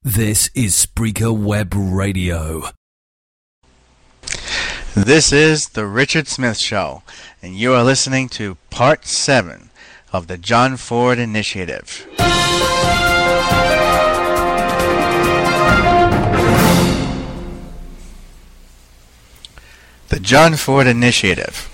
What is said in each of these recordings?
This is Spreaker Web Radio. This is The Richard Smith Show, and you are listening to Part 7 of the John Ford Initiative. The John Ford Initiative.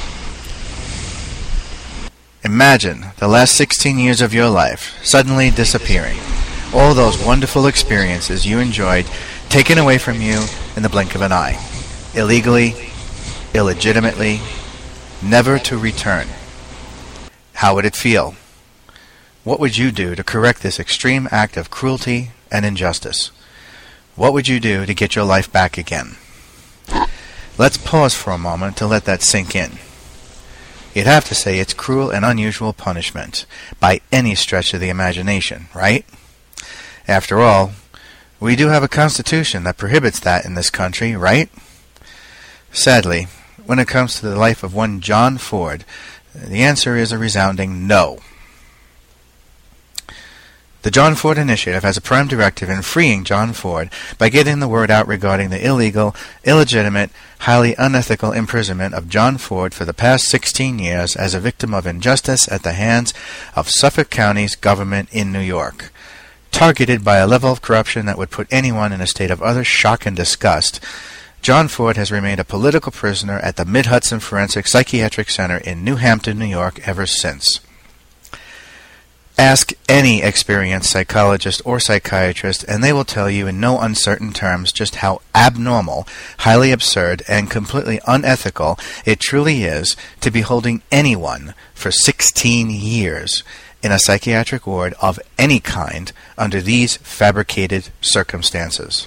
Imagine the last 16 years of your life suddenly disappearing. All those wonderful experiences you enjoyed taken away from you in the blink of an eye. Illegally, illegitimately, never to return. How would it feel? What would you do to correct this extreme act of cruelty and injustice? What would you do to get your life back again? Let's pause for a moment to let that sink in. You'd have to say it's cruel and unusual punishment, by any stretch of the imagination, right? After all, we do have a constitution that prohibits that in this country, right? Sadly, when it comes to the life of one John Ford, the answer is a resounding no. The John Ford Initiative has a prime directive in freeing John Ford by getting the word out regarding the illegal, illegitimate, highly unethical imprisonment of John Ford for the past 16 years as a victim of injustice at the hands of Suffolk County's government in New York. Targeted by a level of corruption that would put anyone in a state of utter shock and disgust, John Ford has remained a political prisoner at the Mid-Hudson Forensic Psychiatric Center in New Hampton, New York ever since. Ask any experienced psychologist or psychiatrist, and they will tell you in no uncertain terms just how abnormal, highly absurd, and completely unethical it truly is to be holding anyone for 16 years in a psychiatric ward of any kind under these fabricated circumstances.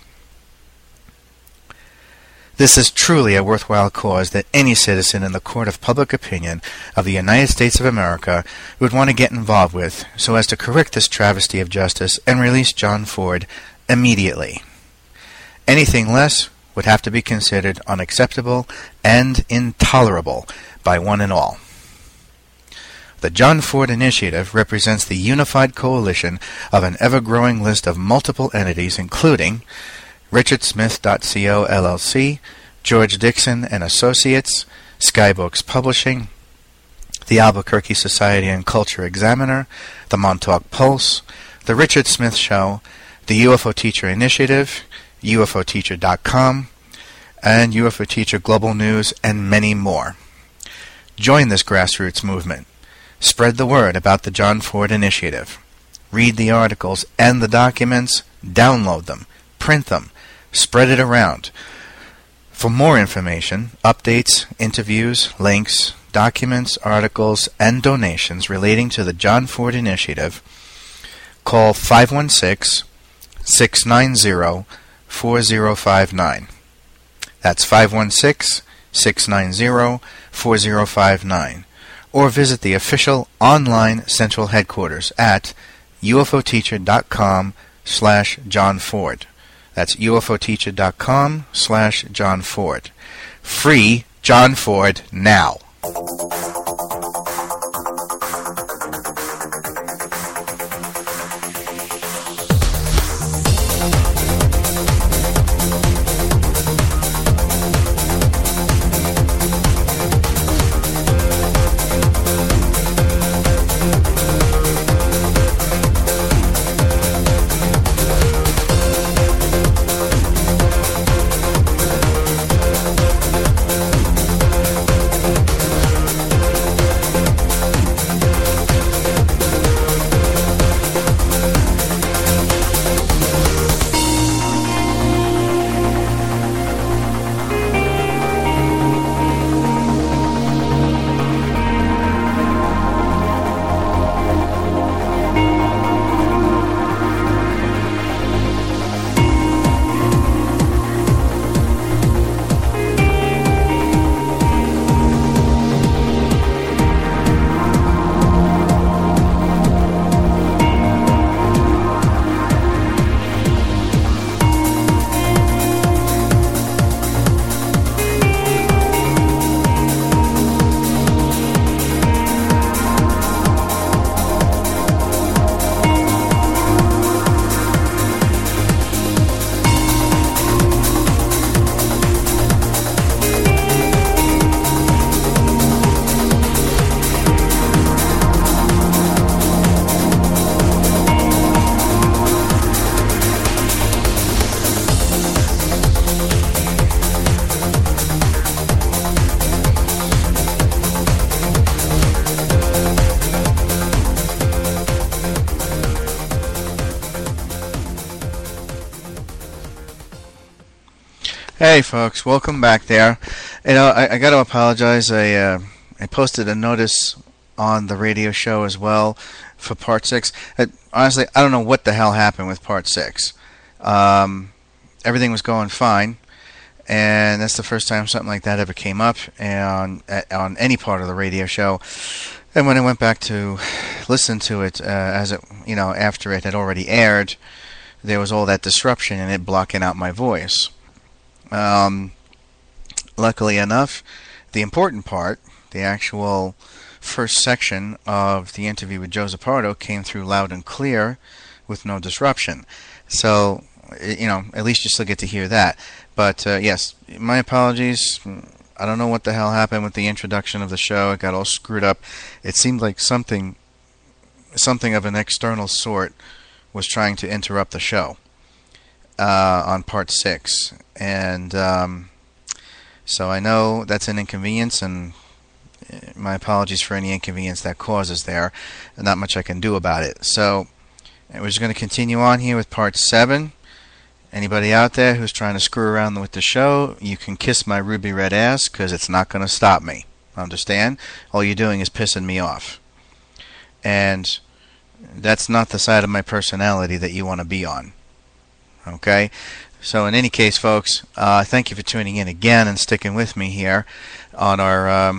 This is truly a worthwhile cause that any citizen in the court of public opinion of the United States of America would want to get involved with so as to correct this travesty of justice and release John Ford immediately. Anything less would have to be considered unacceptable and intolerable by one and all. The John Ford Initiative represents the unified coalition of an ever-growing list of multiple entities including RichardSmith.co LLC, George Dixon and Associates, Skybooks Publishing, the Albuquerque Society and Culture Examiner, the Montauk Pulse, the Richard Smith Show, the UFO Teacher Initiative, UFOteacher.com, and UFO Teacher Global News, and many more. Join this grassroots movement. Spread the word about the John Ford Initiative. Read the articles and the documents, download them, print them, spread it around. For more information, updates, interviews, links, documents, articles, and donations relating to the John Ford Initiative, call 516-690-4059. That's 516-690-4059. Or visit the official online central headquarters at ufoteacher.com/John Ford. That's ufoteacher.com/John Ford. Free John Ford now. Hey, folks, welcome back there. I got to apologize. I posted a notice on the radio show as well for Part 6. Honestly, I don't know what the hell happened with Part 6. Everything was going fine, and that's the first time something like that ever came up on any part of the radio show. And when I went back to listen to it, after it had already aired, there was all that disruption and it blocking out my voice. Luckily enough, the important part, the actual first section of the interview with Joe Zappardo, came through loud and clear with no disruption. So, at least you still get to hear that. But yes, my apologies. I don't know what the hell happened with the introduction of the show. It got all screwed up. It seemed like something of an external sort was trying to interrupt the show on Part 6. And so I know that's an inconvenience, and my apologies for any inconvenience that causes there. Not much I can do about it. So we're just going to continue on here with Part 7. Anybody out there who's trying to screw around with the show, you can kiss my ruby red ass, because it's not going to stop me. Understand? All you're doing is pissing me off. And that's not the side of my personality that you want to be on. Okay? So in any case, folks, thank you for tuning in again and sticking with me here on our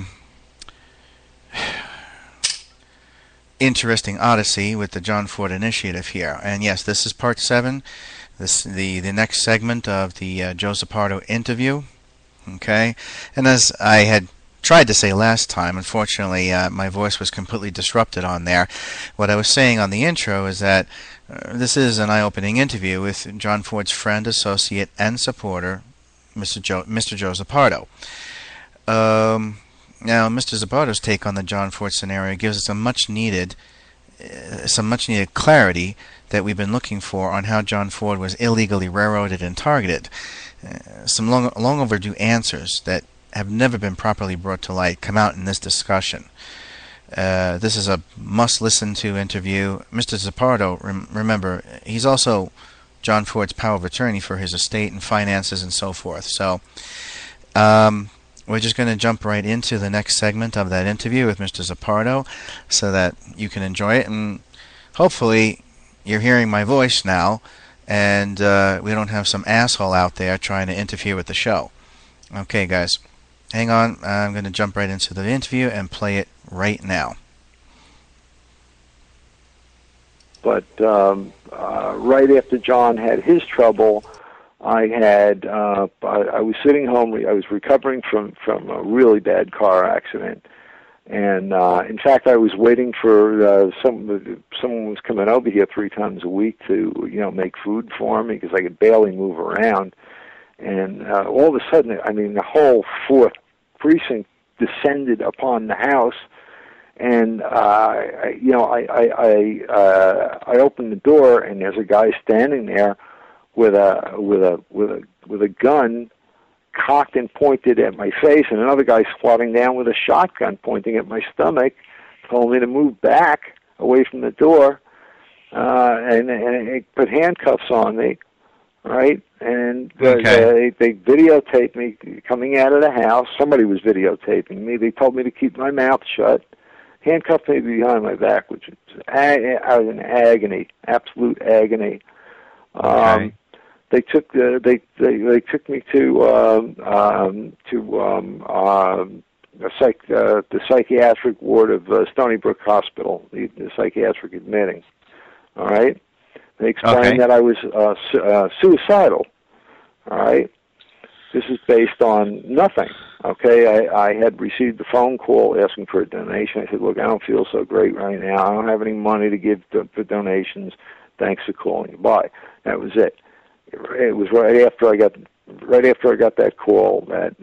interesting odyssey with the John Ford Initiative here. And yes, this is Part 7. The next segment of the Joe Zappardo interview. Okay? And as I had tried to say last time, unfortunately my voice was completely disrupted on there. What I was saying on the intro is that this is an eye-opening interview with John Ford's friend, associate, and supporter, Mr. Joe Zappardo. Now, Mr. Zappardo's take on the John Ford scenario gives us some much needed clarity that we've been looking for on how John Ford was illegally railroaded and targeted. Some long overdue answers that have never been properly brought to light come out in this discussion. This is a must-listen-to interview. Mr. Zappardo, remember, he's also John Ford's power of attorney for his estate and finances and so forth. So we're just going to jump right into the next segment of that interview with Mr. Zappardo so that you can enjoy it. And hopefully you're hearing my voice now, and we don't have some asshole out there trying to interfere with the show. Okay, guys. Hang on. I'm going to jump right into the interview and play it right now. But right after John had his trouble, I was sitting home. I was recovering from a really bad car accident, and in fact, I was waiting for someone was coming over here 3 times a week to make food for me because I could barely move around. And all of a sudden, the whole 4th precinct descended upon the house, and I opened the door, and there's a guy standing there with a gun cocked and pointed at my face, and another guy squatting down with a shotgun pointing at my stomach, told me to move back away from the door, and he put handcuffs on me. Right, and they videotaped me coming out of the house. Somebody was videotaping me. They told me to keep my mouth shut, handcuffed me behind my back, which I was in agony, absolute agony. They took me to the psychiatric ward of Stony Brook Hospital, the psychiatric admitting. All right. They explained that I was suicidal. All right. This is based on nothing. Okay. I had received a phone call asking for a donation. I said, look, I don't feel so great right now. I don't have any money to give for donations. Thanks for calling. Bye. That was it. It was right after I got that call that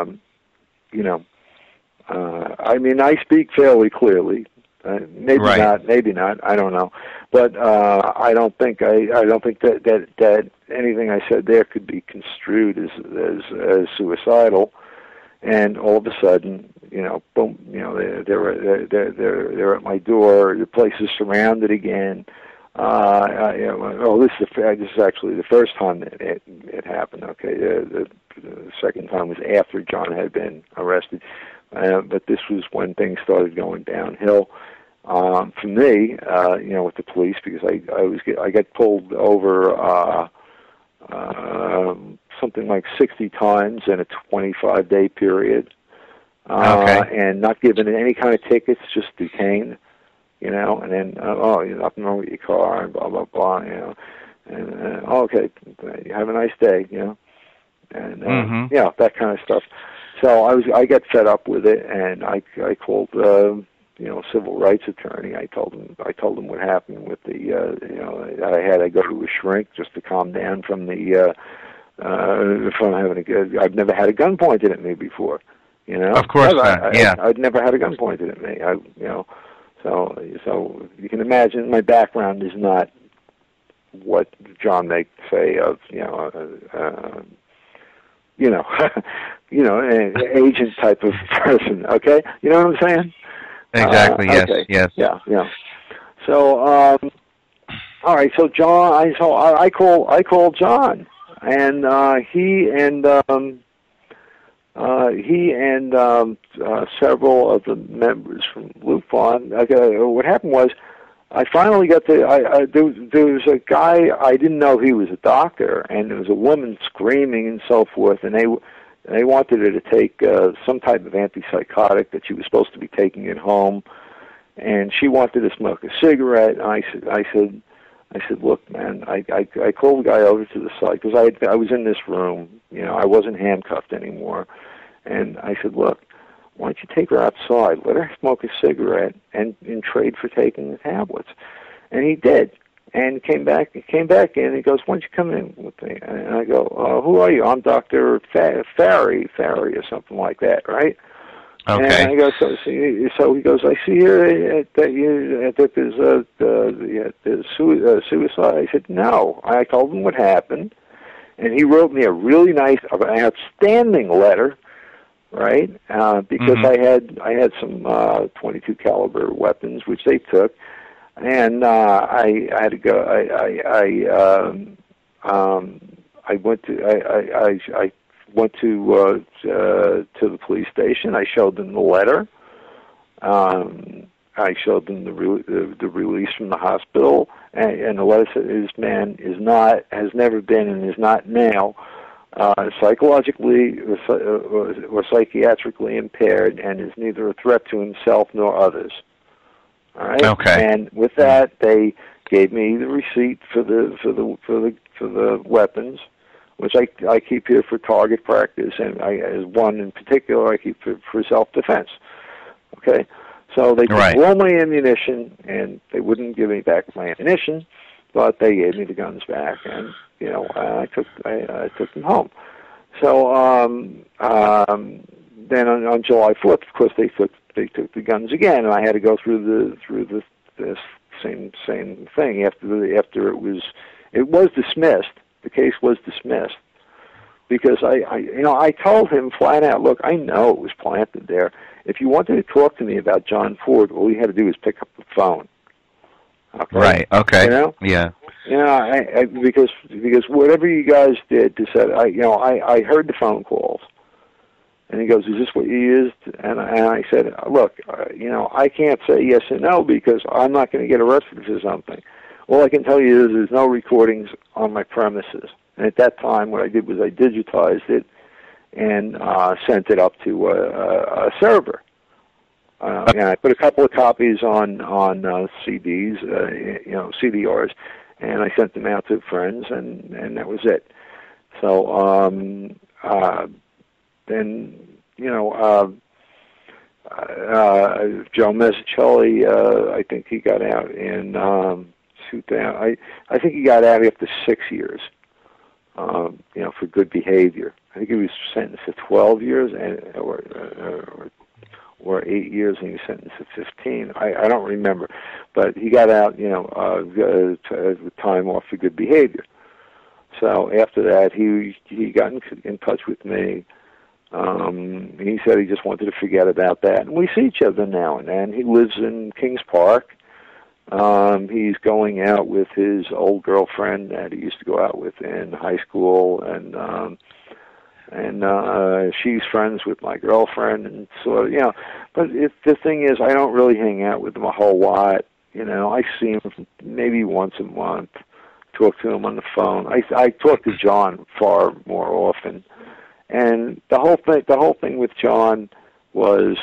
I speak fairly clearly. Maybe not. I don't know, but I don't think that anything I said there could be construed as suicidal. And all of a sudden, boom, they're at my door. The place is surrounded again. This is actually the first time that it happened. Okay, the second time was after John had been arrested, but this was when things started going downhill for me. With the police, because I got pulled over something like 60 times in a 25-day period, and not given any kind of tickets, just detained. And then, you're nothing wrong with your car, and blah, blah, blah, and okay, you have a nice day, and, that kind of stuff. So I got fed up with it, and I called, civil rights attorney. I told him what happened with the, that I had to go to a shrink just to calm down from the, from having I've never had a gun pointed at me before, Of course not, I'd never had a gun pointed at me, So you can imagine my background is not what John may say of an agent type of person. Okay, you know what I'm saying? Exactly. Yes. Yeah. So all right. So John, I call John, and he and several of the members from Lupon. What happened was, I finally got there was a guy, I didn't know he was a doctor, and there was a woman screaming and so forth, and they wanted her to take some type of antipsychotic that she was supposed to be taking at home, and she wanted to smoke a cigarette. And I said, look, man, I called the guy over to the side, because I was in this room, I wasn't handcuffed anymore, and I said, look, why don't you take her outside, let her smoke a cigarette, and in trade for taking the tablets? And he did, and came back in, and he goes, why don't you come in with me? And I go, who are you? I'm Dr. Farry or something like that, right? Okay. And I go, so he goes, I see here that there's suicide. I said, no. I told him what happened, and he wrote me a really nice, outstanding letter, right? Because I had some .22 caliber weapons, which they took, and I had to go. I went to the police station. I showed them the letter. I showed them the release from the hospital, and the letter said, "This man has never been, and is not now psychologically or psychiatrically impaired, and is neither a threat to himself nor others." All right. Okay. And with that, they gave me the receipt for the weapons, which I keep here for target practice, and as one in particular, I keep for self-defense. Okay. So they took all my ammunition, and they wouldn't give me back my ammunition, but they gave me the guns back, and I took them home. So then on July 4th, of course, they took the guns again, and I had to go through the same thing after it was dismissed. The case was dismissed because I told him flat out, look, I know it was planted there. If you wanted to talk to me about John Ford, all you had to do was pick up the phone. Okay? Right. Okay. Yeah. Because whatever you guys did to set, I heard the phone calls, and he goes, "Is this what you used?" And I said, "Look, I can't say yes or no because I'm not going to get arrested for something. All I can tell you is there's no recordings on my premises." And at that time, what I did was I digitized it and sent it up to a server. And I put a couple of copies on CDs, CDRs, and I sent them out to friends, and that was it. So then, Joe Mazzucchelli, I think he got out in 2000. I think he got out after 6 years, for good behavior. I think he was sentenced to 12 years or 8 years, and he was sentenced to 15. I don't remember, but he got out, time off for good behavior. So after that, he got in touch with me. He said he just wanted to forget about that, and we see each other now and then. He lives in Kings Park, He's going out with his old girlfriend that he used to go out with in high school, and she's friends with my girlfriend, and so But the thing is, I don't really hang out with him a whole lot. I see him maybe once a month. Talk to him on the phone. I talk to John far more often, and the whole thing with John was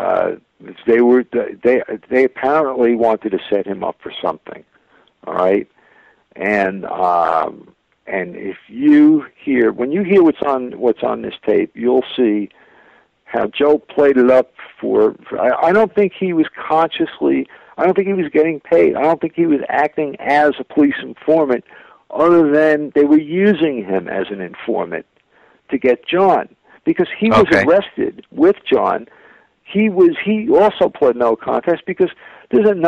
they apparently wanted to set him up for something, all right, and if when you hear what's on this tape, you'll see how Joe played it up for I don't think he was consciously. I don't think he was getting paid. I don't think he was acting as a police informant, other than they were using him as an informant to get John, because he was arrested with John. He also pled no contest because there's a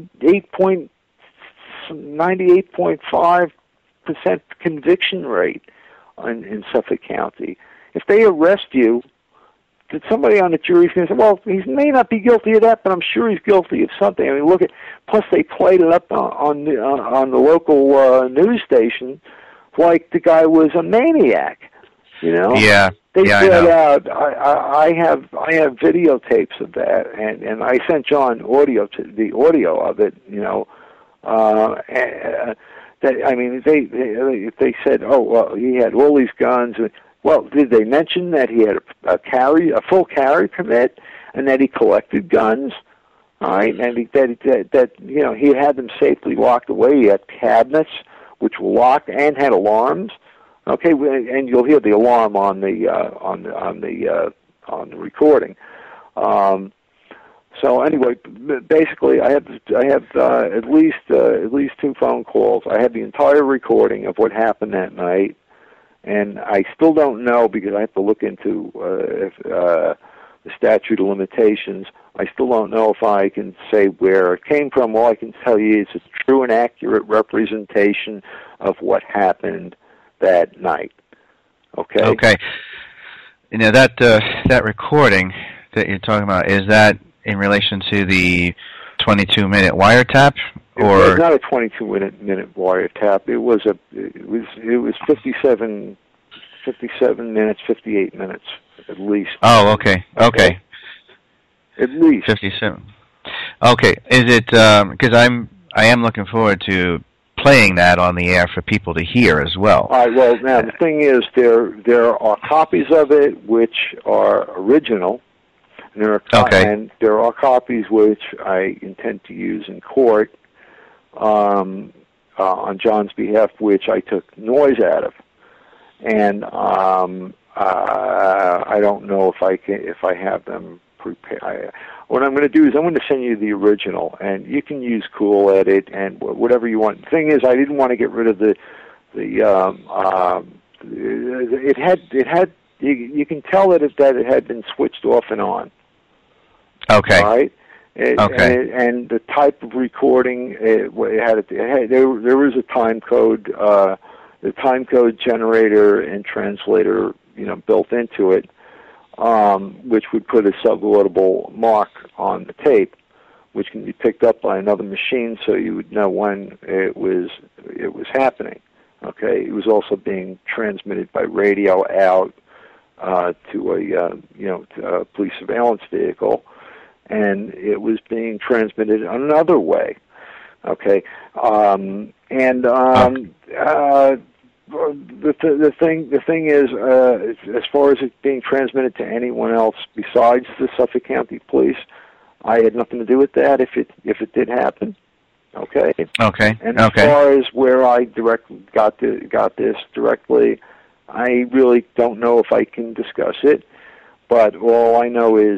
98.5% conviction rate in Suffolk County. If they arrest you, that somebody on the jury is going to say, well, he may not be guilty of that, but I'm sure he's guilty of something. I mean, plus they played it up on the local news station like the guy was a maniac, Yeah. They said out. I have videotapes of that, and I sent John the audio of it. They said, oh well, he had all these guns. Well, did they mention that he had a full carry permit, and that he collected guns? All right, and he had them safely locked away. He had cabinets which were locked and had alarms. Okay, and you'll hear the alarm on the recording. So anyway, basically, I have at least 2 phone calls. I have the entire recording of what happened that night, and I still don't know, because I have to look into the statute of limitations. I still don't know if I can say where it came from. All I can tell you is it's a true and accurate representation of what happened that night. Okay. That recording that you're talking about, is that in relation to the 22-minute wiretap, or it was not a 22-minute wiretap? It was 57 minutes, 58 minutes at least. Oh, okay. At least 57. Okay, is it because I am looking forward to playing that on the air for people to hear as well. All right, well, now the thing is, there are copies of it which are original, and there are copies which I intend to use in court on John's behalf, which I took noise out of, and I don't know if I have them prepared. What I'm going to do is I'm going to send you the original, and you can use Cool Edit and whatever you want. The thing is, I didn't want to get rid of it had you can tell that it had been switched off and on. Okay. All right. And the type of recording there was a time code, the time code generator and translator, built into it. Which would put a subaudable mark on the tape, which can be picked up by another machine, so you would know when it was happening. Okay, it was also being transmitted by radio out to a police surveillance vehicle, and it was being transmitted another way. Okay, The thing is, as far as it being transmitted to anyone else besides the Suffolk County Police, I had nothing to do with that. If it did happen, okay. Okay. And as far as where I got this directly, I really don't know if I can discuss it. But all I know is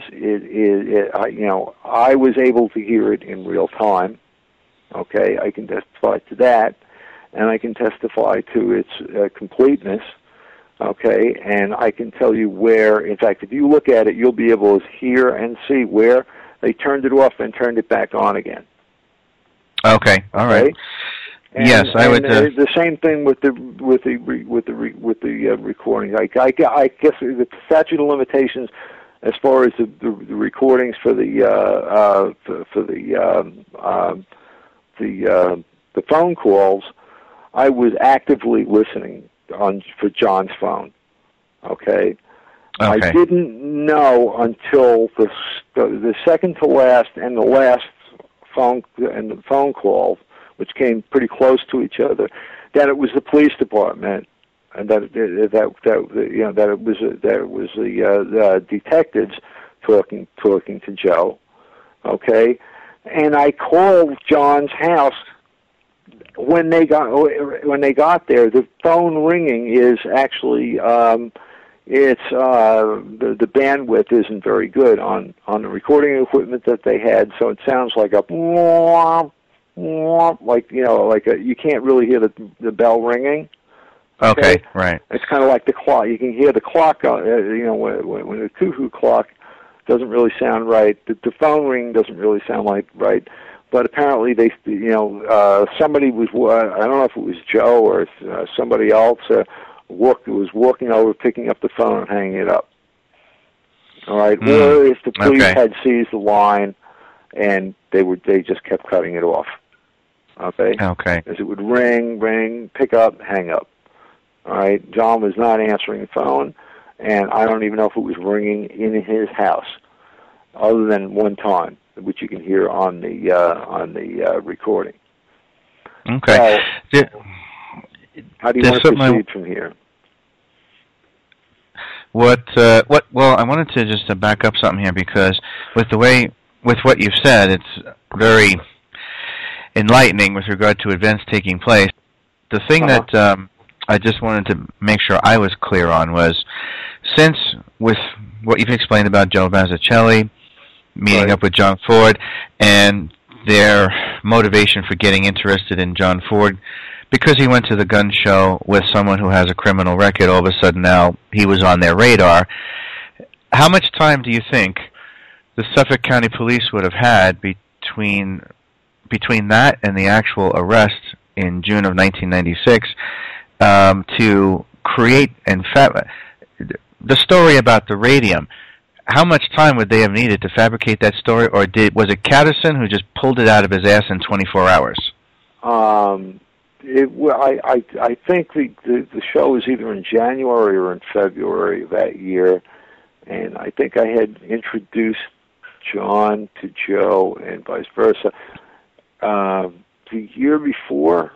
I was able to hear it in real time. Okay, I can testify to that. And I can testify to its completeness, okay? And I can tell you where, in fact, if you look at it, you'll be able to hear and see where they turned it off and turned it back on again. Okay, all right. And, yes, I would. The same thing with the recordings. I guess the statute of limitations, as far as the recordings for the the phone calls, I was actively listening for John's phone. Okay. I didn't know until the second to last and the last phone call, which came pretty close to each other, that it was the police department, and that it was the detectives talking to Joe. Okay, and I called John's house. When they got there, the phone ringing is actually the bandwidth isn't very good on the recording equipment that they had, so it sounds like a you can't really hear the bell ringing. Okay, right. It's kind of like the clock. You can hear the clock. When the cuckoo clock doesn't really sound right. The phone ring doesn't really sound like right. But apparently somebody was, I don't know if it was Joe or somebody else, was walking over, picking up the phone and hanging it up. All right? Or if the police had seized the line and they just kept cutting it off. Okay? Okay. As it would ring, pick up, hang up. All right? John was not answering the phone, and I don't even know if it was ringing in his house, other than one time, which you can hear on the recording. Okay. How do you want to proceed from here? Well, I wanted to just back up something here, because with what you've said, it's very enlightening with regard to events taking place. The thing that I just wanted to make sure I was clear on was, since with what you've explained about Joe Mazzucchelli meeting up with John Ford and their motivation for getting interested in John Ford, because he went to the gun show with someone who has a criminal record, all of a sudden now he was on their radar. How much time do you think the Suffolk County Police would have had between that and the actual arrest in June of 1996 to create the story about the radium? How much time would they have needed to fabricate that story, or was it Catterson who just pulled it out of his ass in 24 hours? I think the show was either in January or in February of that year, and I think I had introduced John to Joe and vice versa. The year before,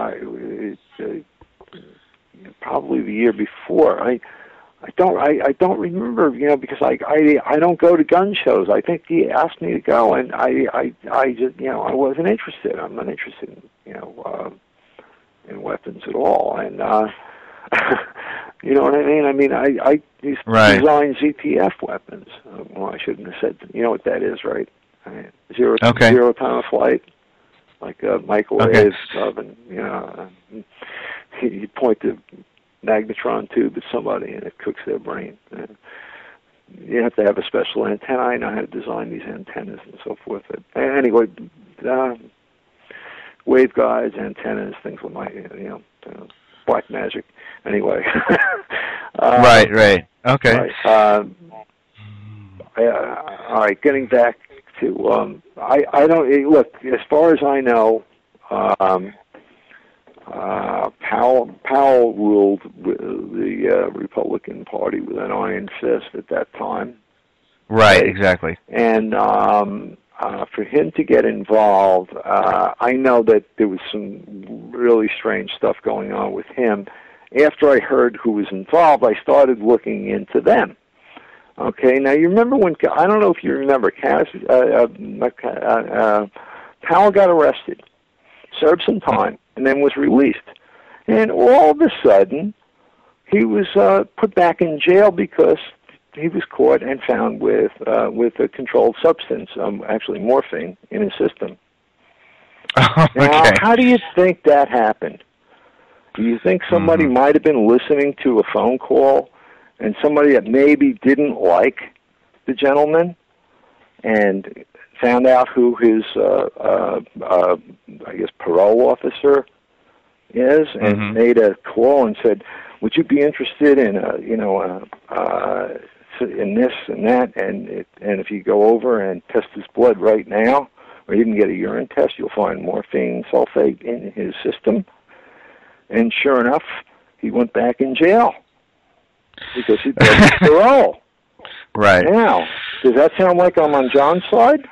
probably the year before, I don't remember, because I don't go to gun shows. I think he asked me to go, and I just, I wasn't interested. I'm not interested in weapons at all, and you know what I mean? I mean, I design ZPF weapons. Well, I shouldn't have said. You know what that is, right? Zero time of flight, like a microwave oven. You point the magnetron tube at somebody and it cooks their brain. You have to have a special antenna. I know how to design these antennas and so forth. Anyway, waveguides, antennas, things with my, black magic. Anyway. Right. Okay. All right, getting back to, I don't, look, as far as I know, Powell ruled the Republican Party with an iron fist at that time. Right, exactly. And for him to get involved, I know that there was some really strange stuff going on with him. After I heard who was involved, I started looking into them. Okay, now you remember when, I don't know if you remember, Powell got arrested, served some time, and then was released. And all of a sudden, he was put back in jail because he was caught and found with a controlled substance, actually morphine, in his system. Now, how do you think that happened? Do you think somebody might have been listening to a phone call, and somebody that maybe didn't like the gentleman and found out who his, parole officer is, and made a call and said, "Would you be interested in in this and that? And if you go over and test his blood right now, or even get a urine test, you'll find morphine sulfate in his system. And sure enough, he went back in jail because he broke parole. Right. Now, does that sound like I'm on John's side?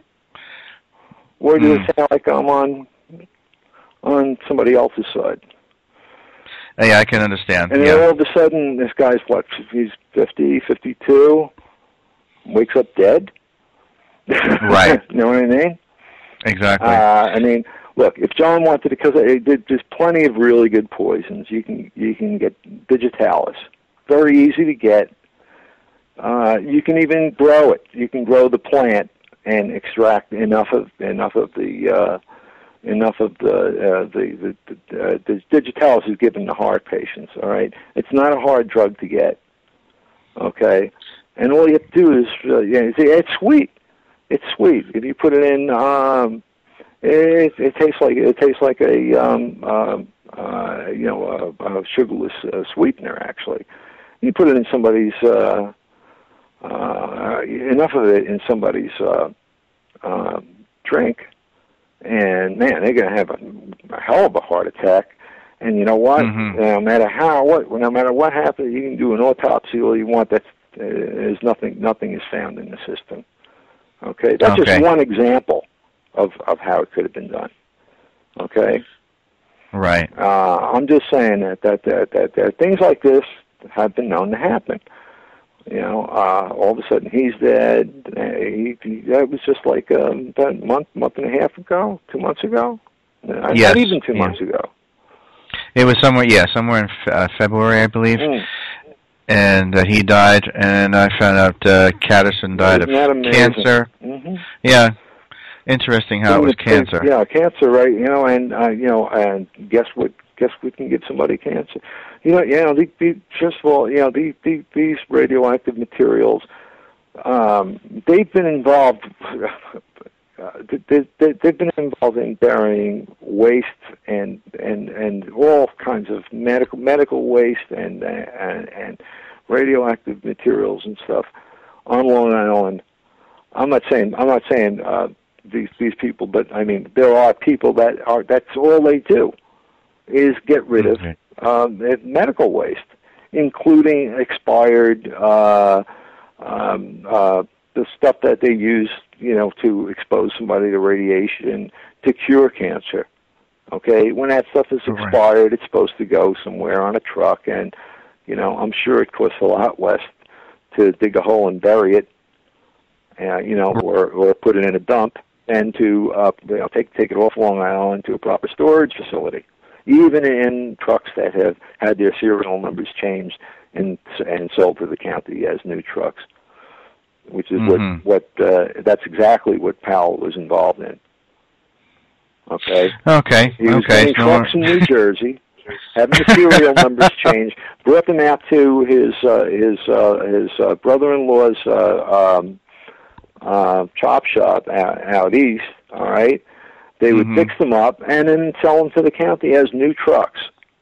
Or does it sound like I'm on somebody else's side? Yeah, I can understand. And then all of a sudden, this guy's, what, he's 50, 52, wakes up dead? Right. You know what I mean? Exactly. I mean, look, if John wanted to, because there's plenty of really good poisons. You can get digitalis. Very easy to get. You can even grow it. You can grow the plant and extract enough of the digitalis is given to heart patients. All right, it's not a hard drug to get. Okay, and all you have to do is it's sweet. It's sweet. If you put it in, it tastes like a sugarless sweetener. Actually, you put it in somebody's enough of it in somebody's drink, and man, they're going to have a hell of a heart attack. And you know what? No matter what happens, you can do an autopsy all you want. There's nothing is found in the system. Okay, that's just one example of how it could have been done. Okay, right. I'm just saying that things like this have been known to happen. You know, all of a sudden he's dead. That was just like about a month and a half ago, 2 months ago. Yes. Not even 2 months ago. It was somewhere in February, I believe. And he died, and I found out Catterson died of cancer. Yeah, interesting how it was cancer. Yeah, cancer, right? You know, and guess what? Guess we can give somebody cancer. First of all, these radioactive materials, they've been involved. They've been involved in burying waste and all kinds of medical waste and radioactive materials and stuff on Long Island. I'm not saying these people, but I mean there are people that's all they do is get rid of medical waste, including expired the stuff that they use, to expose somebody to radiation to cure cancer. Okay, when that stuff is expired, it's supposed to go somewhere on a truck, and I'm sure it costs a lot less to dig a hole and bury it, or put it in a dump, and to take it off Long Island to a proper storage facility, even in trucks that have had their serial numbers changed and sold to the county as new trucks, which is that's exactly what Powell was involved in. Okay. He was getting trucks in New Jersey, having the serial numbers changed, brought them out to his brother-in-law's chop shop out east. All right. They would fix them up and then sell them to the county as new trucks.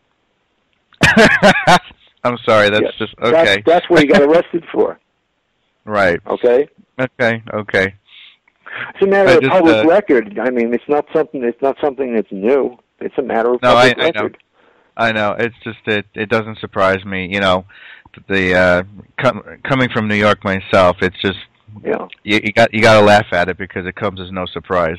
I'm sorry, that's just okay. That's what he got arrested for. Right. Okay. Okay. It's a matter of public record. I mean, it's not something that's new. It's a matter of public record. I know. It's just it doesn't surprise me. The coming from New York myself, it's just you got to laugh at it because it comes as no surprise.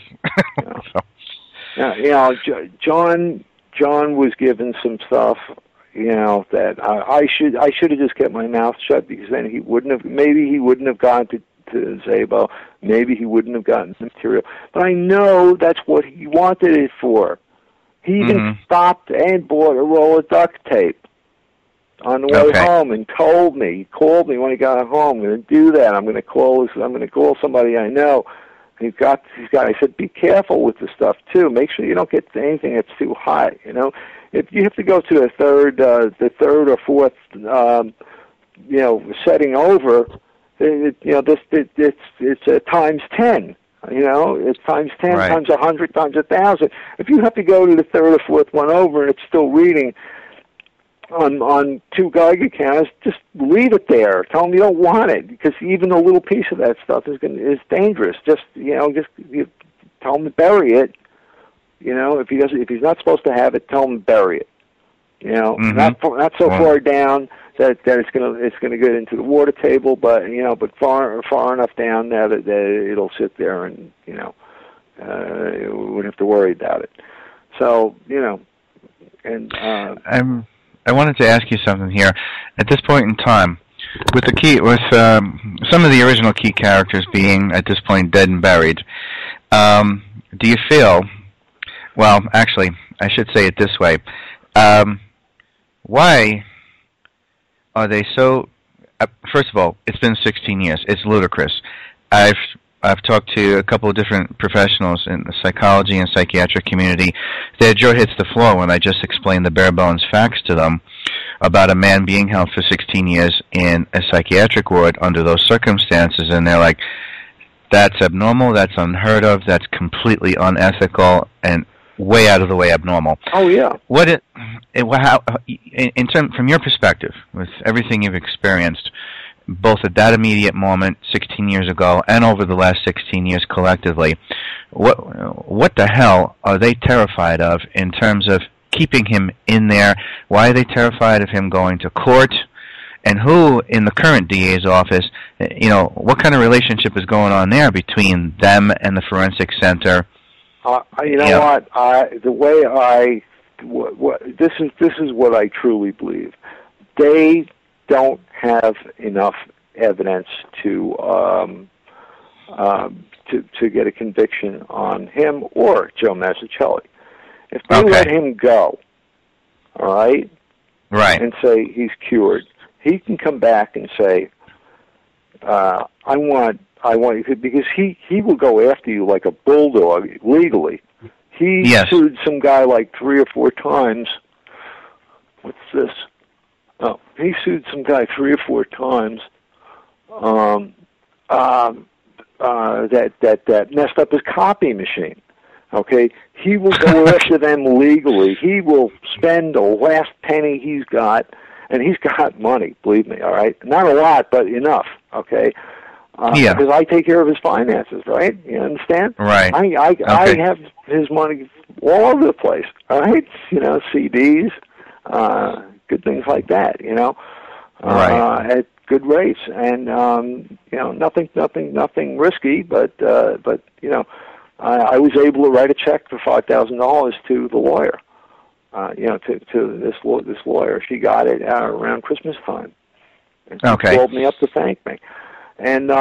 John was given some stuff, that I should have just kept my mouth shut, because then he wouldn't have gone to Szabo. Maybe he wouldn't have gotten the material. But I know that's what he wanted it for. He even stopped and bought a roll of duct tape on the way home and told me. He called me when he got home. I'm going to do that. I'm going to call somebody I know. He's got. I said, be careful with the stuff too. Make sure you don't get anything that's too hot. If you have to go to the third or fourth, setting over, it's times 10. It's times 10, times 100, times 1,000. If you have to go to the third or fourth one over and it's still reading on 2 Geiger counters, just leave it there. Tell them you don't want it, because even a little piece of that stuff is dangerous. Just tell him to bury it. You know, if he's not supposed to have it, tell him to bury it. You know, not so far down that it's gonna get into the water table, but far enough down now that it'll sit there, and we wouldn't have to worry about it. So and I wanted to ask you something here. At this point in time, with some of the original key characters being at this point dead and buried, do you feel? Well, actually, I should say it this way. Why are they so... first of all, it's been 16 years. It's ludicrous. I've talked to a couple of different professionals in the psychology and psychiatric community. Their jaw hits the floor when I just explained the bare-bones facts to them about a man being held for 16 years in a psychiatric ward under those circumstances, and they're like, that's abnormal, that's unheard of, that's completely unethical, and way out of the way abnormal. Oh yeah. From your perspective, with everything you've experienced, both at that immediate moment 16 years ago and over the last 16 years collectively, what the hell are they terrified of in terms of keeping him in there? Why are they terrified of him going to court? And who in the current DA's office, what kind of relationship is going on there between them and the forensic center? What? This is what I truly believe. They don't have enough evidence to get a conviction on him or Joe Mazzucchelli. If they let him go, all right, and say he's cured, he can come back and say, I want you, because he will go after you like a bulldog legally. He sued some guy like 3 or 4 times. What's this? Oh, he sued some guy 3 or 4 times that messed up his copy machine. Okay, he will go after them legally. He will spend the last penny he's got, and he's got money, believe me, all right? Not a lot, but enough, okay? Because I take care of his finances, right? You understand? Right. I have his money all over the place, all right? CDs, good things like that, at good rates, and nothing risky, but I was able to write a check for $5,000 to the lawyer, to this lawyer. She got it around Christmas time, and she called me up to thank me, and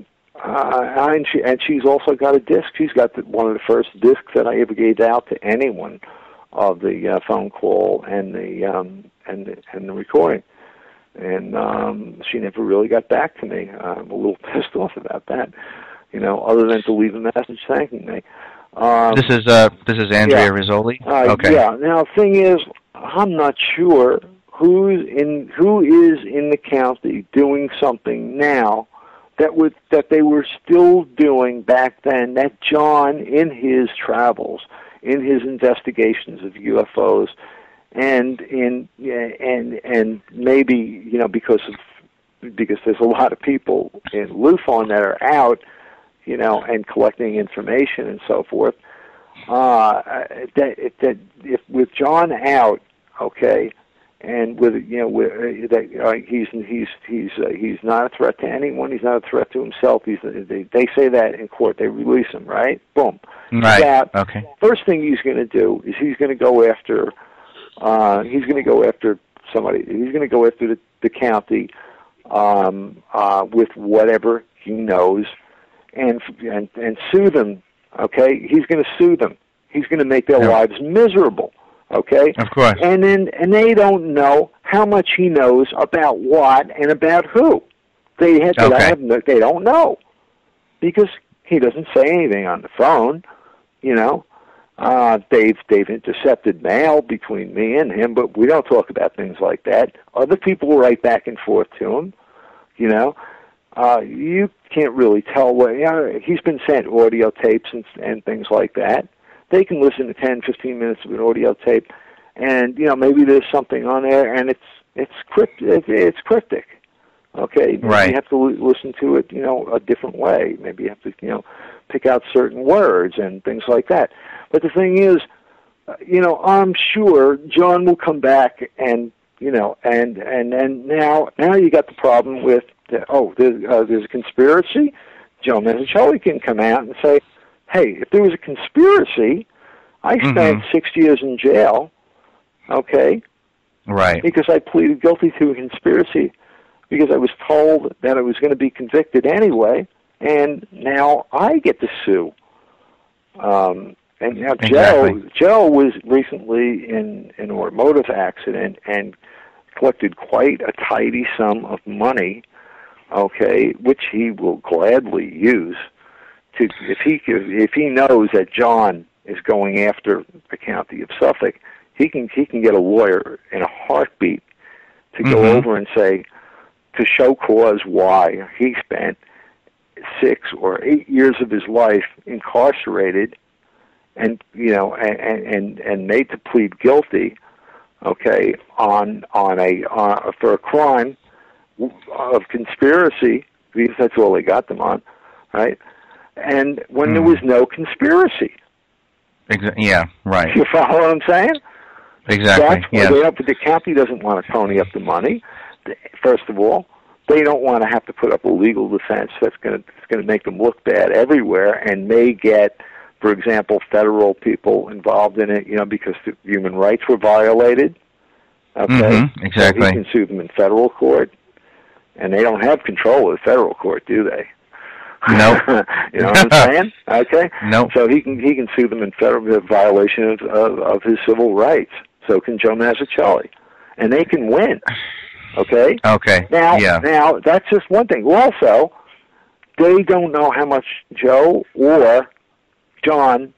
she's also got a disc. She's got one of the first discs that I ever gave out to anyone of the phone call and the recording. And she never really got back to me. I'm a little pissed off about that, other than to leave a message thanking me. This is Andrea Rizzoli? Okay. Yeah. Now, the thing is, I'm not sure who is in the county doing something now that they were still doing back then, that John, in his travels, in his investigations of UFOs, and maybe because there's a lot of people in Lufon that are out, and collecting information and so forth. That if with John out, okay, and with he's not a threat to anyone. He's not a threat to himself. They say that in court. They release him, right? Boom. Right. That, okay. First thing he's going to do is he's going to go after. He's going to go after somebody. He's going to go after the county with whatever he knows, and sue them. Okay, he's going to sue them. He's going to make their lives miserable. Okay, of course. And they don't know how much he knows about what and about who. They don't know because he doesn't say anything on the phone. They've intercepted mail between me and him, but we don't talk about things like that. Other people write back and forth to him. You can't really tell what he's been sent audio tapes and things like that. They can listen to 10, 15 minutes of an audio tape, and maybe there's something on there, and it's cryptic. Okay, maybe Right. you have to listen to it, a different way. Maybe you have to, pick out certain words and things like that. But the thing is, I'm sure John will come back and, and now you got the problem with, there's a conspiracy. Joe Mazzucchelli can come out and say, hey, if there was a conspiracy, I spent 6 years in jail, okay? Right. Because I pleaded guilty to a conspiracy because I was told that I was going to be convicted anyway, and now I get to sue. And now Joe was recently in an automotive accident and collected quite a tidy sum of money, okay, which he will gladly use to if he knows that John is going after the county of Suffolk, he can get a lawyer in a heartbeat to go over and say, to show cause why he spent 6 or 8 years of his life incarcerated and and made to plead guilty, okay, for a crime of conspiracy, because that's all they got them on, right? And when there was no conspiracy. Yeah, right. You follow what I'm saying? Exactly. Yes. The county doesn't want to pony up the money. First of all, they don't want to have to put up a legal defense that's going to make them look bad everywhere, and may get, for example, federal people involved in it, because the human rights were violated. Okay, exactly. So he can sue them in federal court, and they don't have control of the federal court, do they? No. You know what I'm saying? Okay. No. So he can sue them in federal violation of his civil rights. So can Joe Mazzucchelli, and they can win. Okay. Okay. Now that's just one thing. Also, they don't know how much Joe or John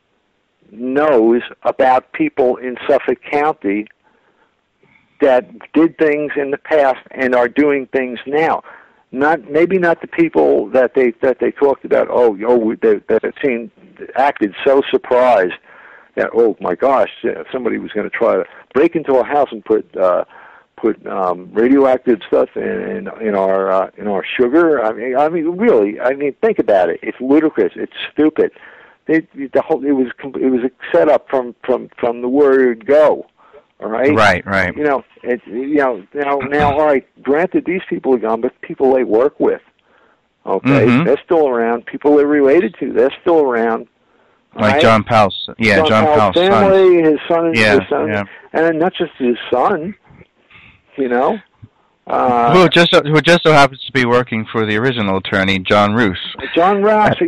knows about people in Suffolk County that did things in the past and are doing things now. Maybe not the people that they talked about. That acted so surprised that, oh my gosh, somebody was going to try to break into our house and put radioactive stuff in our sugar. I mean, really. I mean, think about it. It's ludicrous. It's stupid. It was a setup from the word go. All right. Right. Now, all right. Granted, these people are gone, but people they work with, okay, they're still around. People they're related to, they're still around. Like right? John Powell's, John Powell's family, son. his son, his son, and not just his son. Who just so happens to be working for the original attorney, John Roos. John Rouse,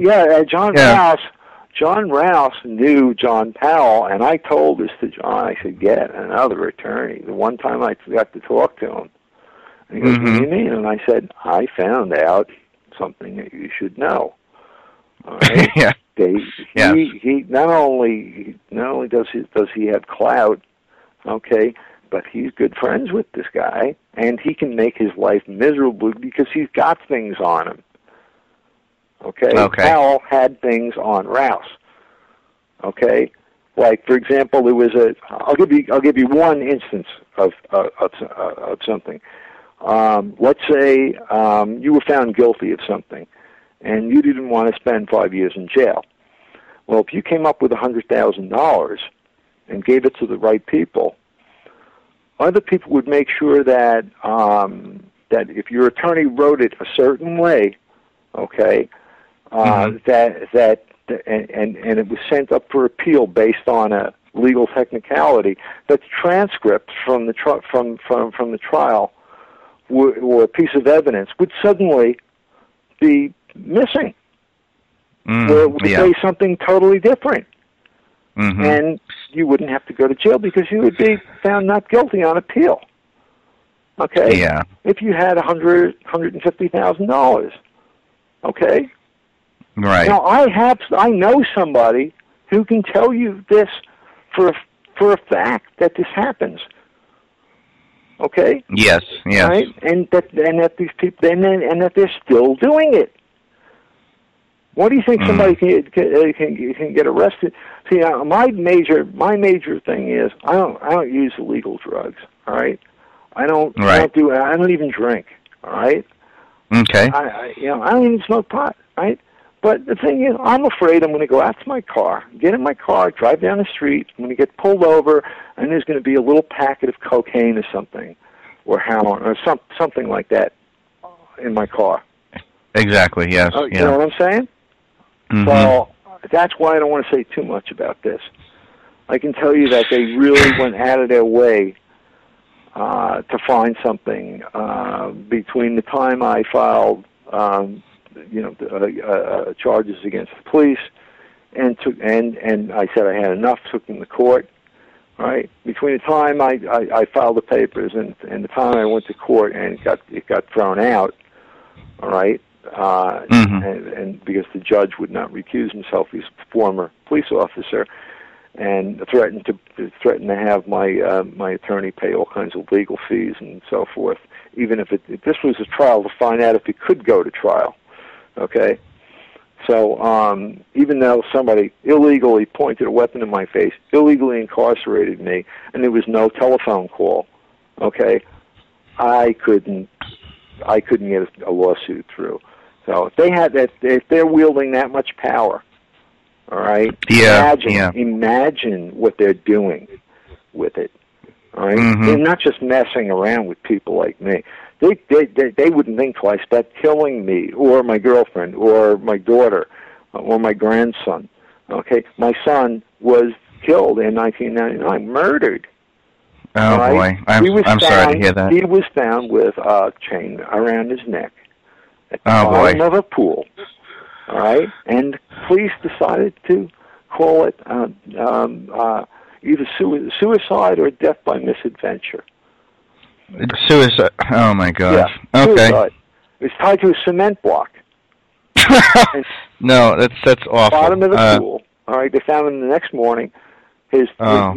John Rouse knew John Powell, and I told this to John. I said, get another attorney. The one time I got to talk to him. And he goes, what do you mean? And I said, I found out something that you should know. All right? He not only does he have clout, okay, but he's good friends with this guy, and he can make his life miserable because he's got things on him. Okay. Powell had things on Rouse. Okay, like for example, there was I'll give you one instance of something. Let's say you were found guilty of something, and you didn't want to spend 5 years in jail. Well, if you came up with $100,000 and gave it to the right people, other people would make sure that that if your attorney wrote it a certain way, okay. That it was sent up for appeal based on a legal technicality. That transcripts from the from the trial or a piece of evidence would suddenly be missing, where it would say something totally different, and you wouldn't have to go to jail because you would be found not guilty on appeal. Okay. Yeah. If you had $150,000, okay. Right. Now I know somebody who can tell you this for a fact that this happens. Okay. Yes. Right, and that these people and that they're still doing it. Why do you think somebody can get arrested? See, my major thing is I don't use illegal drugs. All right. I don't even drink. All right. Okay. I don't even smoke pot. Right. But the thing is, I'm afraid I'm going to go out to my car, get in my car, drive down the street. I'm going to get pulled over, and there's going to be a little packet of cocaine or something, or heroin, or something like that in my car. Exactly. Yes. You know what I'm saying? Mm-hmm. So that's why I don't want to say too much about this. I can tell you that they really went out of their way to find something between the time I filed. Charges against the police, and I said I had enough, took them to court. Right between the time I filed the papers and the time I went to court and it got thrown out. All right, and because the judge would not recuse himself, he's a former police officer, and threatened to have my attorney pay all kinds of legal fees and so forth, even if this was a trial to find out if it could go to trial. Okay, so even though somebody illegally pointed a weapon in my face, illegally incarcerated me, and there was no telephone call, okay, I couldn't get a lawsuit through. So if they had that, if they're wielding that much power, all right, imagine what they're doing with it. All right, they're not just messing around with people like me. They wouldn't think twice about killing me or my girlfriend or my daughter or my grandson. Okay, my son was killed in 1999, murdered. Oh right? Boy, I'm sorry to hear that. He was found with a chain around his neck at the bottom of a pool. All right, and police decided to call it either suicide or death by misadventure. Suicide. Oh my gosh. Yeah, okay. Suicide. It's tied to a cement block. No, that's awful. Bottom of the pool. All right, they found him the next morning. His head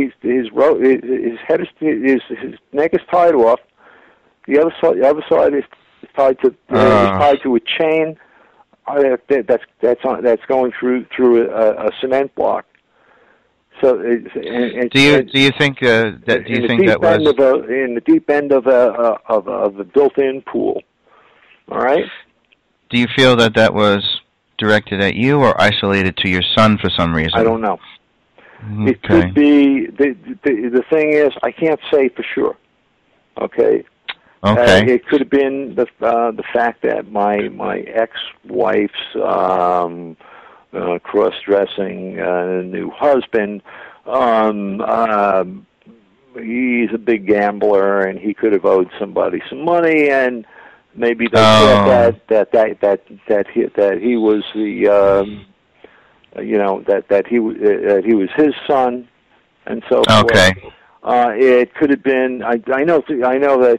is his neck is tied off. The other side is tied to a chain that's going through a cement block. So, do you think that was in the deep end of a built-in pool? All right. Do you feel that was directed at you or isolated to your son for some reason? I don't know. Okay. It could be. The thing is, I can't say for sure. Okay. Okay. It could have been the fact that my ex-wife's cross-dressing new husband. He's a big gambler, and he could have owed somebody some money, and maybe they said that he was the that he was his son, and so forth. Okay. It could have been. I know that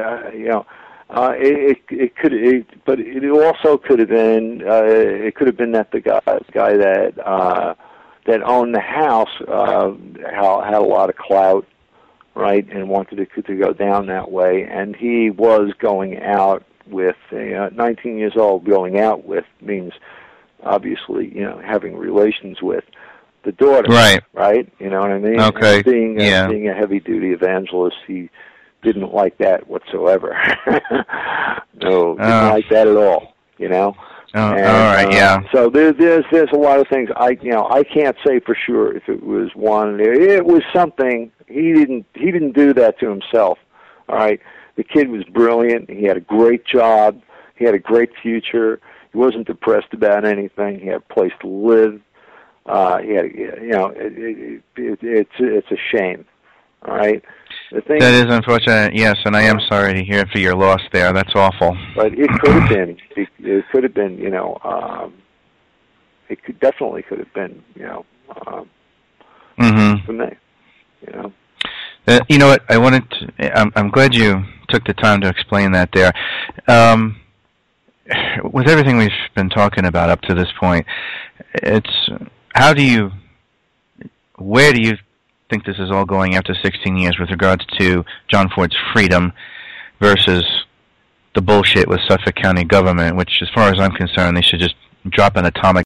it could, but it also could have been. It could have been that the guy that owned the house had a lot of clout, right, and wanted it to go down that way, and he was going out with 19 years old. Going out with means obviously having relations with the daughter, right? You know what I mean? Okay. Being a heavy-duty evangelist, he didn't like that whatsoever. No, didn't like that at all. All right, yeah. So there's a lot of things. I can't say for sure if it was one. It was something. He didn't do that to himself. All right. The kid was brilliant. He had a great job. He had a great future. He wasn't depressed about anything. He had a place to live. He had, it's a shame. All right. The thing that is unfortunate. Yes, and I am sorry to hear for your loss there. That's awful. But it could have been. It could have been. It definitely could have been. For me. You know what? I wanted to. I'm glad you took the time to explain that there. With everything we've been talking about up to this point, it's where do you think this is all going after 16 years with regards to John Ford's freedom versus the bullshit with Suffolk County government, which, as far as I'm concerned, they should just drop an atomic